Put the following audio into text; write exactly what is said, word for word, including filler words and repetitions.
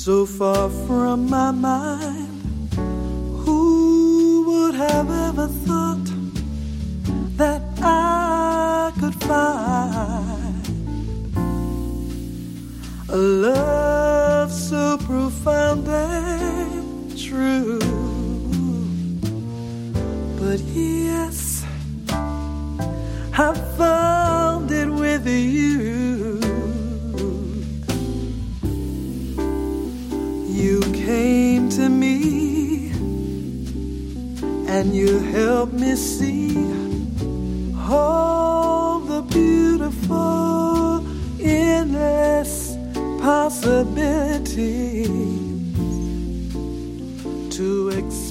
so far from my mind. Who would have ever thought that I could find a love so profound and true? But yes, I found it with you. You came to me and you helped me see all the beautiful, endless possibilities to exist.